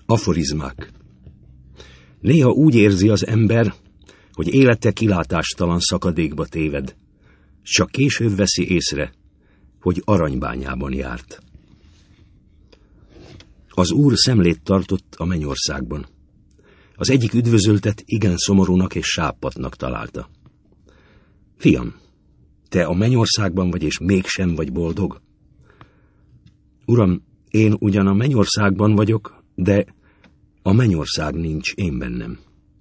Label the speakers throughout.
Speaker 1: Aforizmák. Néha úgy érzi az ember, hogy élete kilátástalan szakadékba téved, csak később veszi észre, hogy aranybányában járt. Az Úr szemlét tartott a mennyországban. Az egyik üdvözöltet igen szomorúnak és sápadtnak találta. Fiam, te a mennyországban vagy, és mégsem vagy boldog? Uram, én ugyan a mennyországban vagyok, de a mennyország nincs én bennem.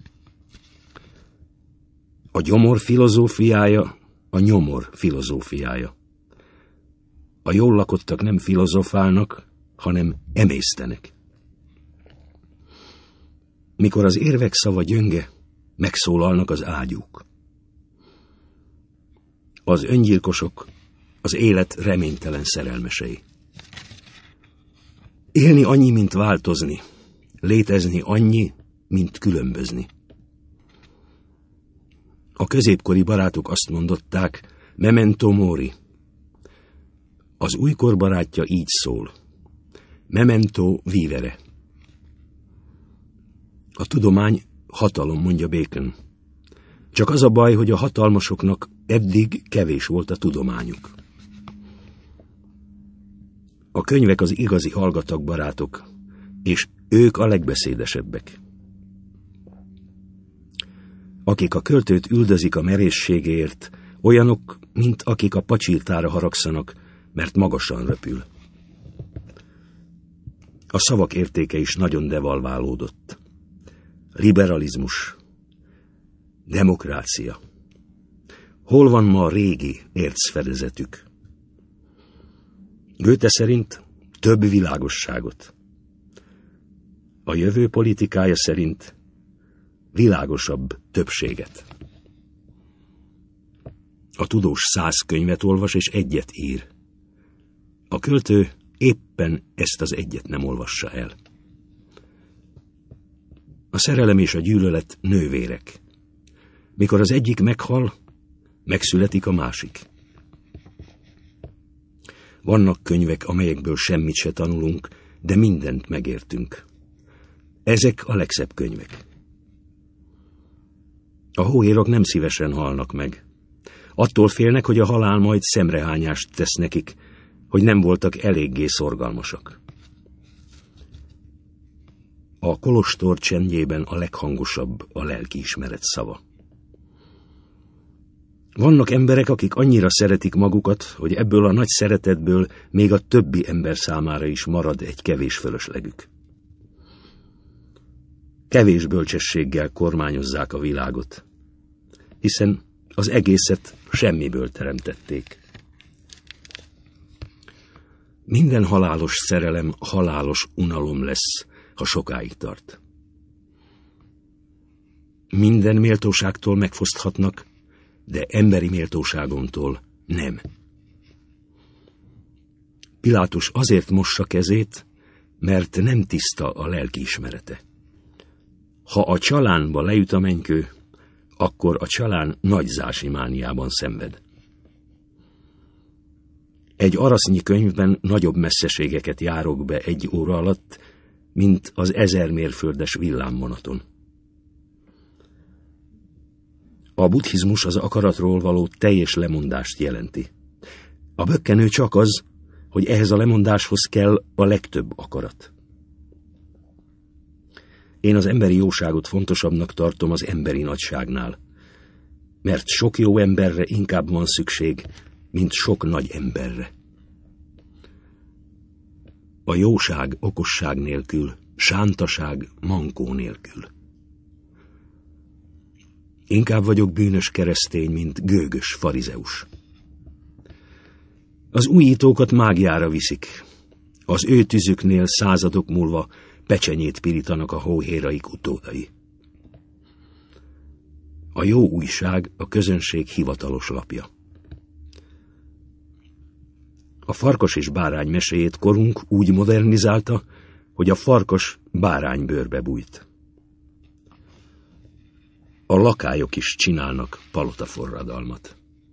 Speaker 1: A gyomor filozófiája a nyomor filozófiája. A jól lakottak nem filozofálnak, hanem emésztenek. Mikor az érvek szava gyönge, megszólalnak az ágyúk. Az öngyilkosok az élet reménytelen szerelmesei. Élni annyi, mint változni, létezni annyi, mint különbözni. A középkori barátok azt mondották, memento mori. Az újkor barátja így szól, memento vivere. A tudomány hatalom, mondja Bacon. Csak az a baj, hogy a hatalmasoknak eddig kevés volt a tudományuk. A könyvek az igazi hallgatag barátok, és ők a legbeszédesebbek. Akik a költőt üldözik a merészségéért, olyanok, mint akik a pacsirtára haragszanak, mert magasan röpül. A szavak értéke is nagyon devalválódott. Liberalizmus, demokrácia. Hol van ma a régi ércfedezetük? Goethe szerint több világosságot. A jövő politikája szerint világosabb többséget. A tudós 100 könyvet olvas és egyet ír. A költő éppen ezt az egyet nem olvassa el. A szerelem és a gyűlölet nővérek. Mikor az egyik meghal, megszületik a másik. Vannak könyvek, amelyekből semmit se tanulunk, de mindent megértünk. Ezek a legszebb könyvek. A hóhérok nem szívesen halnak meg. Attól félnek, hogy a halál majd szemrehányást tesz nekik, hogy nem voltak eléggé szorgalmasak. A kolostor csendjében a leghangosabb a lelkiismeret szava. Vannak emberek, akik annyira szeretik magukat, hogy ebből a nagy szeretetből még a többi ember számára is marad egy kevés fölöslegük. Kevés bölcsességgel kormányozzák a világot, hiszen az egészet semmiből teremtették. Minden halálos szerelem halálos unalom lesz, ha sokáig tart. Minden méltóságtól megfoszthatnak, de emberi méltóságomtól nem. Pilátus azért mossa kezét, mert nem tiszta a lelkiismerete. Ha a csalánba leüt a mennykő, akkor a csalán nagyzási mániában szenved. Egy arasznyi könyvben nagyobb messzeségeket járok be egy óra alatt, mint az 1000 mérföldes villámvonaton. A buddhizmus az akaratról való teljes lemondást jelenti. A bökkenő csak az, hogy ehhez a lemondáshoz kell a legtöbb akarat. Én az emberi jóságot fontosabbnak tartom az emberi nagyságnál, mert sok jó emberre inkább van szükség, mint sok nagy emberre. A jóság okosság nélkül, sántaság mankó nélkül. Inkább vagyok bűnös keresztény, mint gőgös farizeus. Az újítókat mágiára viszik. Az ő tüzüknél századok múlva pecsenyét pirítanak a hóhéraik utódai. A jó újság a közönség hivatalos lapja. A farkas és bárány meséjét korunk úgy modernizálta, hogy a farkas báránybőrbe bújt. A lakályok is csinálnak palotaforradalmat.